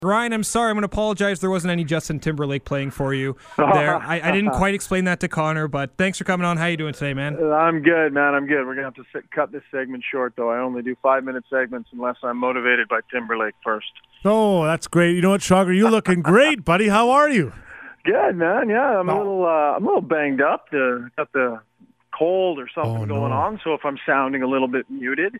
Ryan, I'm sorry. I'm going to apologize. There wasn't any Justin Timberlake playing for you there. I didn't quite explain that to Connor, but thanks for coming on. How you doing today, man? I'm good, man. I'm good. We're going to have to cut this segment short, though. I only do 5-minute segments unless I'm motivated by Timberlake first. Oh, that's great. You know what, Schauger? You're looking great, buddy. How are you? Good, man. Yeah, I'm a little banged up. Got the cold or something going on, so if I'm sounding a little bit muted.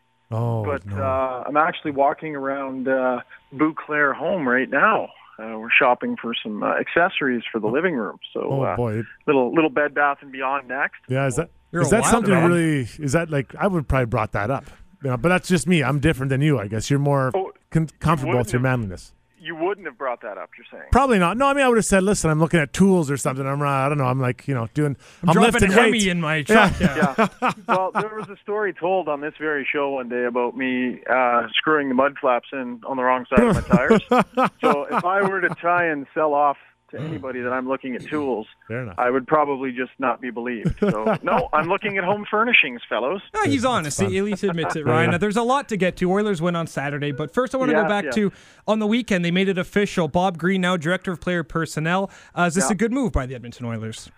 I'm actually walking around Boo Claire home right now. We're shopping for some accessories for the living room. So, boy, little Bed Bath and Beyond next. Yeah, is that something man. Really? Is that like I would probably brought that up, but that's just me. I'm different than you, I guess. You're more comfortable with your manliness. You wouldn't have brought that up, you're saying? Probably not. No, I mean, I would have said, listen, I'm looking at tools or something. I don't know. I'm like, I'm dropping Hemi in my truck. Yeah. Well, there was a story told on this very show one day about me screwing the mud flaps in on the wrong side of my tires. So if I were to try and sell off to anybody that I'm looking at tools, I would probably just not be believed. So, no, I'm looking at home furnishings, fellows. No, he's honest. At least admits it, Ryan. There's a lot to get to. Oilers win on Saturday, but first I want to go back to on the weekend. They made it official. Bob Green, now Director of Player Personnel. Is this a good move by the Edmonton Oilers?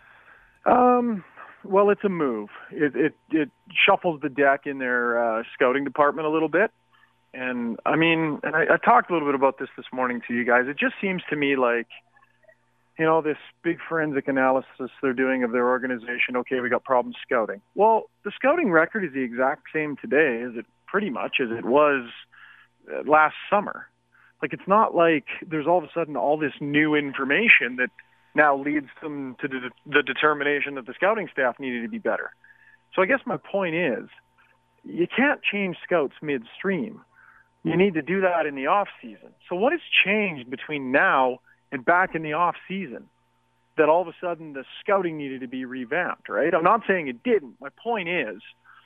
Well, it's a move. It shuffles the deck in their scouting department a little bit. And, I mean, I talked a little bit about this morning to you guys. It just seems to me like, this big forensic analysis they're doing of their organization. Okay, we got problems scouting. Well, the scouting record is the exact same today as it was last summer. Like, it's not like there's all of a sudden all this new information that now leads them to the determination that the scouting staff needed to be better. So I guess my point is, you can't change scouts midstream. You need to do that in the off season. So what has changed between now and back in the off season that all of a sudden the scouting needed to be revamped, right? I'm not saying it didn't. My point is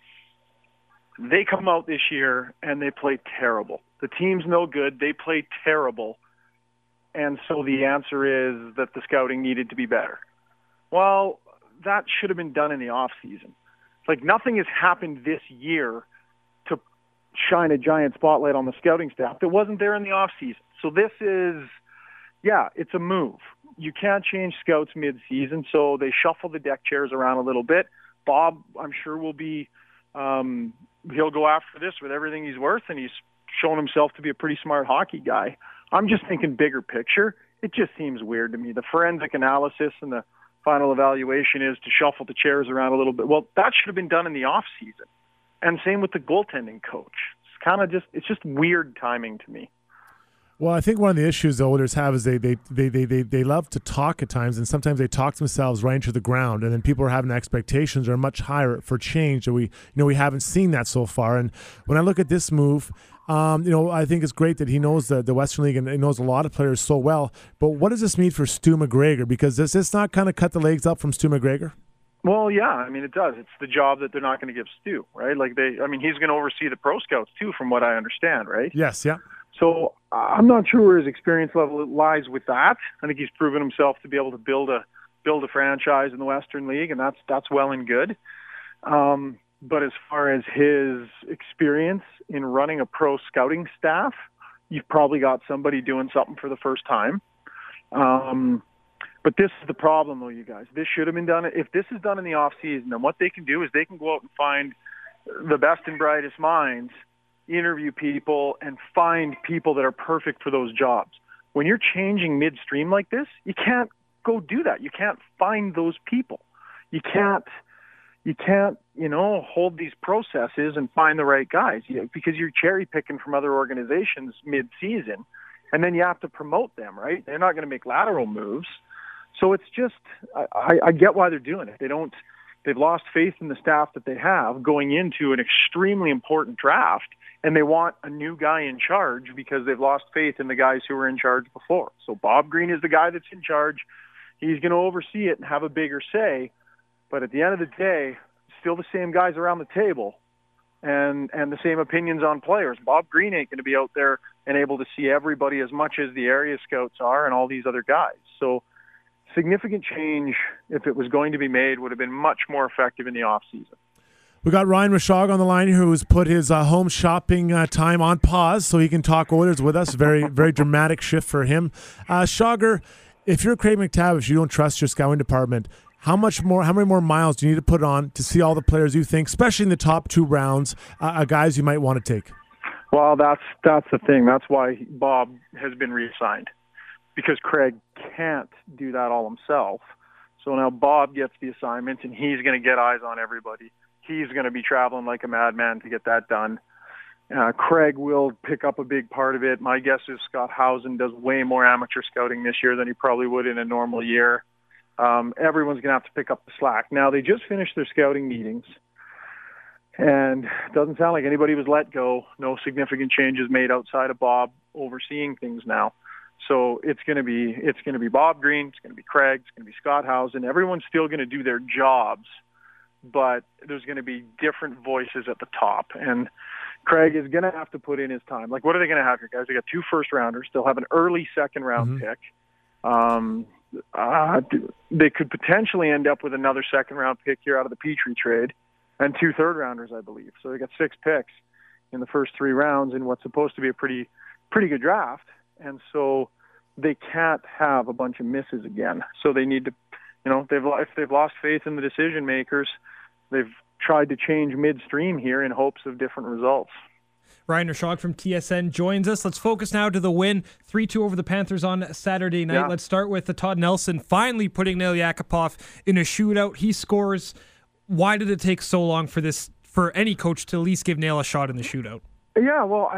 they come out this year and they play terrible. The team's no good. They play terrible. And so the answer is that the scouting needed to be better. Well, that should have been done in the off season. Like, nothing has happened this year to shine a giant spotlight on the scouting staff that wasn't there in the off season. So this is, it's a move. You can't change scouts mid-season, so they shuffle the deck chairs around a little bit. Bob, I'm sure, will be he'll go after this with everything he's worth, and he's shown himself to be a pretty smart hockey guy. I'm just thinking bigger picture. It just seems weird to me. The forensic analysis and the final evaluation is to shuffle the chairs around a little bit. Well, that should have been done in the off-season. And same with the goaltending coach. It's just weird timing to me. Well, I think one of the issues the Oilers have is they love to talk at times, and sometimes they talk themselves right into the ground, and then people are having expectations are much higher for change, and we haven't seen that so far. And when I look at this move, I think it's great that he knows the Western League and he knows a lot of players so well. But what does this mean for Stu McGregor? Because does this not kind of cut the legs up from Stu McGregor? Well, yeah, I mean, it does. It's the job that they're not going to give Stu, right? Like he's going to oversee the pro scouts too, from what I understand, right? Yes, yeah. So I'm not sure where his experience level lies with that. I think he's proven himself to be able to build a franchise in the Western League, and that's well and good. But as far as his experience in running a pro scouting staff, you've probably got somebody doing something for the first time. But this is the problem, though, you guys. This should have been done. If this is done in the off season, then what they can do is they can go out and find the best and brightest minds, interview people, and find people that are perfect for those jobs. When you're changing midstream like this, you can't go do that. You can't find those people. You can't, hold these processes and find the right guys because you're cherry picking from other organizations mid-season, and then you have to promote them, right? They're not going to make lateral moves. So it's just, I get why they're doing it. They've lost faith in the staff that they have going into an extremely important draft, and they want a new guy in charge because they've lost faith in the guys who were in charge before. So Bob Green is the guy that's in charge. He's going to oversee it and have a bigger say. But at the end of the day, still the same guys around the table and the same opinions on players. Bob Green ain't going to be out there and able to see everybody as much as the area scouts are and all these other guys. So significant change, if it was going to be made, would have been much more effective in the off season. We got Ryan Rishaug on the line here, who's put his home shopping time on pause so he can talk Oilers with us. Very, very dramatic shift for him. Shogger, if you're Craig MacTavish, you don't trust your scouting department. How many more miles do you need to put on to see all the players you think, especially in the top 2 rounds, guys you might want to take? Well, that's the thing. That's why Bob has been reassigned, because Craig can't do that all himself. So now Bob gets the assignment, and he's going to get eyes on everybody. He's going to be traveling like a madman to get that done. Craig will pick up a big part of it. My guess is Scott Housen does way more amateur scouting this year than he probably would in a normal year. Everyone's going to have to pick up the slack. Now, they just finished their scouting meetings, and it doesn't sound like anybody was let go. No significant changes made outside of Bob overseeing things now. So it's going to be Bob Green, it's going to be Craig, it's going to be Scott Housen. Everyone's still going to do their jobs, but there's going to be different voices at the top. And Craig is going to have to put in his time. Like, what are they going to have here, guys? They got 2 first-rounders. They'll have an early second-round pick. They could potentially end up with another second-round pick here out of the Petrie trade, and 2 third-rounders, I believe. So they got 6 picks in the first 3 rounds in what's supposed to be a pretty good draft. And so they can't have a bunch of misses again. So they need to, if they've lost faith in the decision makers, they've tried to change midstream here in hopes of different results. Ryan Rishaug from TSN joins us. Let's focus now to the win, 3-2 over the Panthers on Saturday night. Yeah. Let's start with the Todd Nelson finally putting Nail Yakupov in a shootout. He scores. Why did it take so long for any coach to at least give Nail a shot in the shootout? Yeah, well,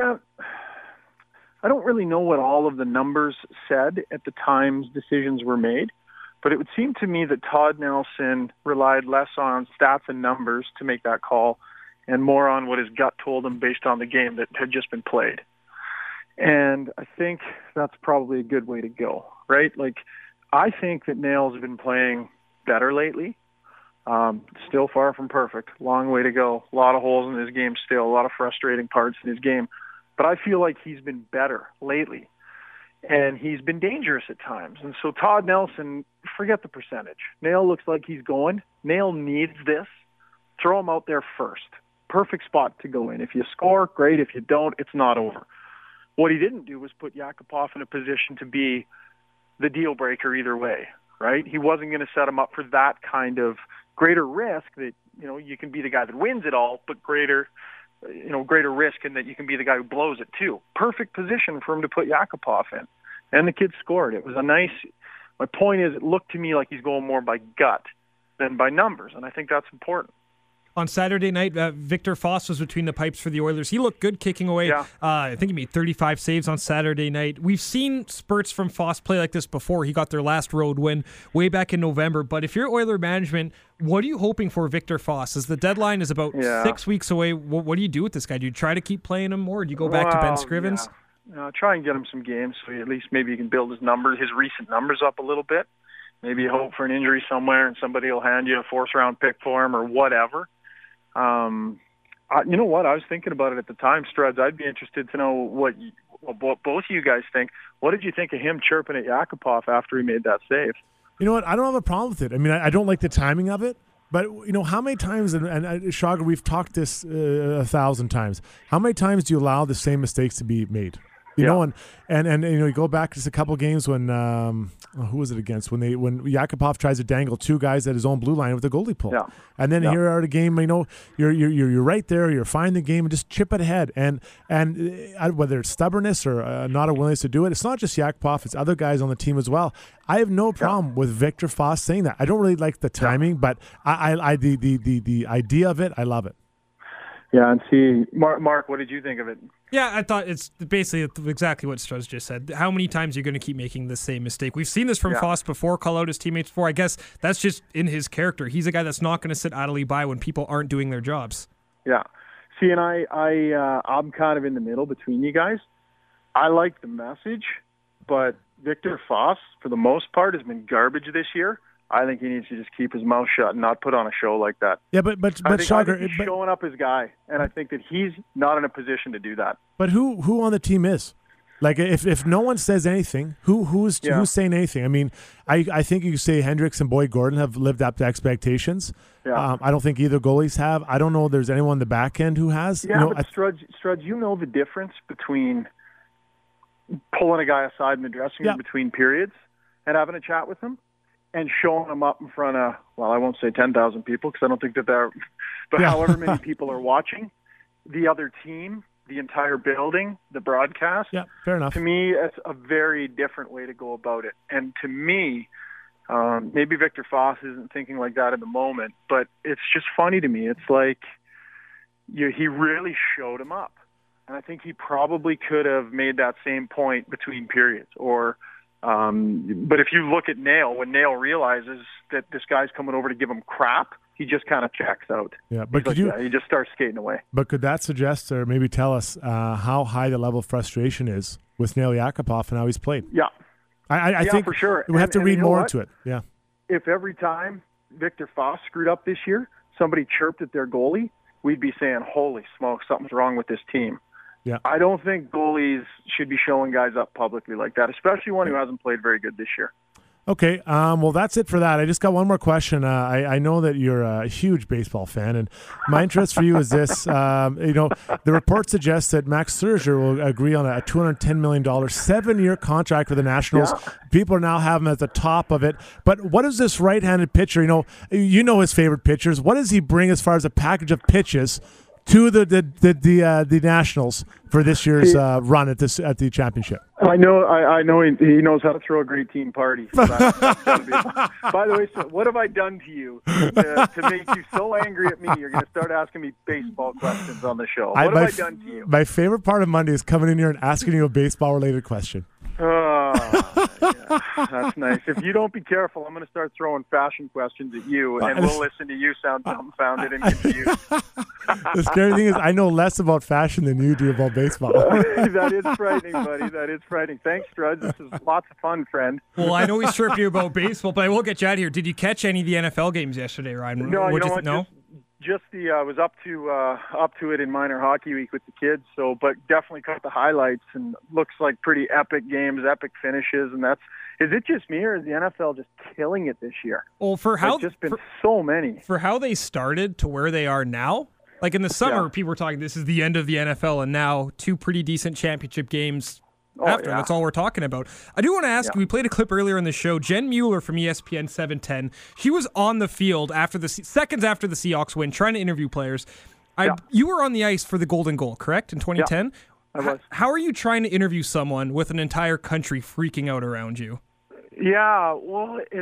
I don't really know what all of the numbers said at the times decisions were made, but it would seem to me that Todd Nelson relied less on stats and numbers to make that call and more on what his gut told him based on the game that had just been played. And I think that's probably a good way to go, right? Like, I think that Nail's been playing better lately. Still far from perfect. Long way to go. A lot of holes in his game still. A lot of frustrating parts in his game. But I feel like he's been better lately. And he's been dangerous at times. And so Todd Nelson, forget the percentage. Nail looks like he's going. Nail needs this. Throw him out there first. Perfect spot to go in. If you score, great. If you don't, it's not over. What he didn't do was put Yakupov in a position to be the deal breaker either way, right? He wasn't going to set him up for that kind of greater risk that, you can be the guy that wins it all, but greater risk in that you can be the guy who blows it too. Perfect position for him to put Yakupov in. And the kid scored. It was my point is, it looked to me like he's going more by gut than by numbers, and I think that's important. On Saturday night, Victor Foss was between the pipes for the Oilers. He looked good kicking away. Yeah. I think he made 35 saves on Saturday night. We've seen spurts from Foss play like this before. He got their last road win way back in November. But if you're Oiler management, what are you hoping for Victor Foss? As the deadline is about 6 weeks away, what do you do with this guy? Do you try to keep playing him more? Or do you go back to Ben Scrivens? Yeah. Try and get him some games so at least maybe he can build his recent numbers up a little bit. Maybe you hope for an injury somewhere and somebody will hand you a 4th-round pick for him or whatever. You know what? I was thinking about it at the time, Struds. I'd be interested to know what both of you guys think. What did you think of him chirping at Yakupov after he made that save? You know what? I don't have a problem with it. I mean, I don't like the timing of it. But, how many times, and Shogger, we've talked this 1,000 times, how many times do you allow the same mistakes to be made? You you go back just a couple games when who was it against when Yakupov tries to dangle 2 guys at his own blue line with a goalie pull, and then here are the game. You're right there. You're finding the game and just chip it ahead. And whether it's stubbornness or not a willingness to do it, it's not just Yakupov. It's other guys on the team as well. I have no problem with Victor Foss saying that. I don't really like the timing, but the idea of it, I love it. Yeah, and see, Mark, what did you think of it? Yeah, I thought it's basically exactly what Struz just said. How many times are you going to keep making the same mistake? We've seen this from Foss before, call out his teammates before. I guess that's just in his character. He's a guy that's not going to sit idly by when people aren't doing their jobs. Yeah. See, and I'm kind of in the middle between you guys. I like the message, but Victor Foss, for the most part, has been garbage this year. I think he needs to just keep his mouth shut and not put on a show like that. Yeah, but Shogger, he's showing up his guy, and I think that he's not in a position to do that. But who on the team is? Like if no one says anything, who's saying anything? I mean, I think you say Hendricks and Boyd Gordon have lived up to expectations. Yeah. I don't think either goalies have. I don't know if there's anyone on the back end who has. Yeah, but Strudge, you know the difference between pulling a guy aside in the dressing room between periods and having a chat with him and showing him up in front of, well, I won't say 10,000 people because I don't think that they're, but however many people are watching, the other team, the entire building, the broadcast. Yeah, fair enough. To me, it's a very different way to go about it. And to me, maybe Victor Foss isn't thinking like that in the moment, but it's just funny to me. It's like he really showed him up. And I think he probably could have made that same point between periods. Or, but if you look at Nail, when Nail realizes that this guy's coming over to give him crap, he just kind of checks out. Yeah, but he just starts skating away. But could that suggest, or maybe tell us, how high the level of frustration is with Nail Yakupov and how he's played? Yeah, I think for sure. We have to read more into it. Yeah. If every time Victor Foss screwed up this year, somebody chirped at their goalie, we'd be saying, "Holy smoke, something's wrong with this team." Yeah. I don't think goalies should be showing guys up publicly like that, especially one who hasn't played very good this year. Okay, well, that's it for that. I just got one more question. I know that you're a huge baseball fan, and my interest for you is this. The report suggests that Max Scherzer will agree on a $210 million 7-year contract with the Nationals. Yeah. People are now having him at the top of it. But what is this right-handed pitcher? You know his favorite pitchers. What does he bring as far as a package of pitches to the Nationals for this year's run at the championship? I know he knows how to throw a great team party. So that's gotta be, by the way, so what have I done to you to make you so angry at me? You're going to start asking me baseball questions on the show. What have I done to you? My favorite part of Monday is coming in here and asking you a baseball-related question. Yeah, that's nice. If you don't be careful, I'm going to start throwing fashion questions at you, and we'll listen to you sound dumbfounded and confused. The scary thing is I know less about fashion than you do about baseball. That is frightening, buddy. That is frightening. Thanks, Strudge. This is lots of fun, friend. Well, I know we stripped you about baseball, but I will get you out of here. Did you catch any of the NFL games yesterday, Ryan? No, you know what? No? Just I was up to it in minor hockey week with the kids. So, but definitely caught the highlights and looks like pretty epic games, epic finishes, and that's. Is it just me, or is the NFL just killing it this year? Well, there's just been so many. For how they started to where they are now, like in the summer, people were talking, this is the end of the NFL, and now 2 pretty decent championship games after. That's all we're talking about. I do want to ask you, we played a clip earlier in the show, Jen Mueller from ESPN 710. She was on the field seconds after the Seahawks win, trying to interview players. You were on the ice for the Golden Goal, correct, in 2010? Yeah, I was. How are you trying to interview someone with an entire country freaking out around you? Yeah, well, it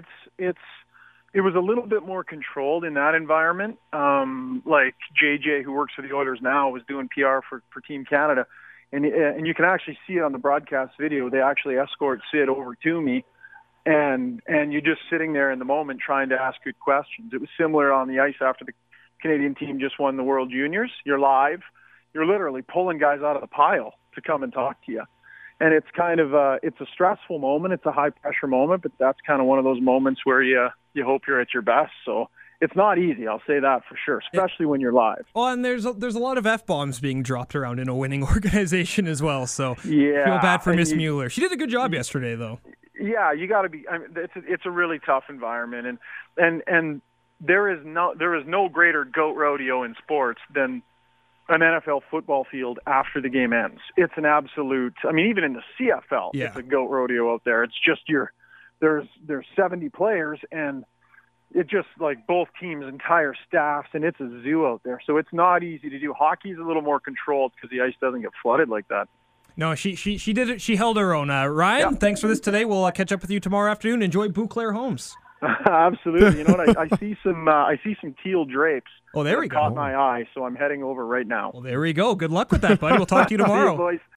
was a little bit more controlled in that environment. Like JJ, who works for the Oilers now, was doing PR for Team Canada, and you can actually see it on the broadcast video. They actually escort Sid over to me, and you're just sitting there in the moment trying to ask good questions. It was similar on the ice after the Canadian team just won the World Juniors. You're live. You're literally pulling guys out of the pile to come and talk to you. And it's kind of it's a stressful moment. It's a high-pressure moment, but that's kind of one of those moments where you hope you're at your best. So it's not easy, I'll say that for sure, especially when you're live. Well, and there's a lot of F-bombs being dropped around in a winning organization as well. So yeah, I feel bad for Miss Mueller. She did a good job yesterday, though. Yeah, you got to be. I mean, it's a really tough environment, and there is no greater goat rodeo in sports than an NFL football field after the game ends. It's an absolute, I mean, even in the CFL, it's a goat rodeo out there. It's just there's 70 players, and it just like both teams' entire staffs, and it's a zoo out there. So it's not easy to do. Hockey's a little more controlled because the ice doesn't get flooded like that. No, she did it. She held her own. Ryan, thanks for this today. We'll catch up with you tomorrow afternoon. Enjoy Bouclair Homes. Absolutely. You know what? I see some teal drapes. Oh, there we go. Caught my eye, so I'm heading over right now. Well, there we go. Good luck with that, buddy. We'll talk to you tomorrow. See you, boys.